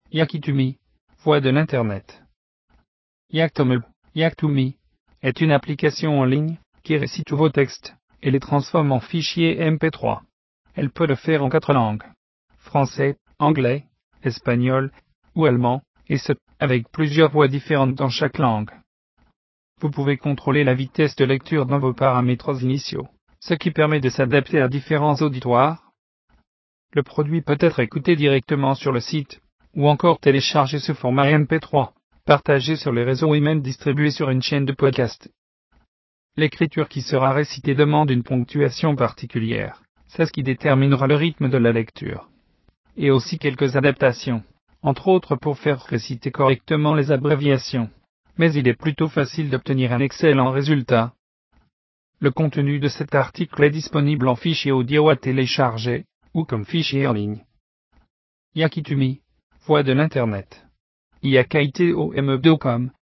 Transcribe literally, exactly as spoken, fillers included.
Yakitumi, voix de l'Internet. Yaktomi, Yaktumi, est une application en ligne qui récite tous vos textes et les transforme en fichiers M P trois. Elle peut le faire en quatre langues: français, anglais, espagnol ou allemand, et ce, avec plusieurs voix différentes dans chaque langue. Vous pouvez contrôler la vitesse de lecture dans vos paramètres initiaux, ce qui permet de s'adapter à différents auditoires. Le produit peut être écouté directement sur le site, ou encore téléchargé sous format M P trois, partagé sur les réseaux et même distribué sur une chaîne de podcast. L'écriture qui sera récitée demande une ponctuation particulière, c'est ce qui déterminera le rythme de la lecture. Et aussi quelques adaptations, entre autres pour faire réciter correctement les abréviations. Mais il est plutôt facile d'obtenir un excellent résultat. Le contenu de cet article est disponible en fichier audio à télécharger, ou comme fichier en ligne. Yakitumi, voix de l'Internet. Yakitomi point com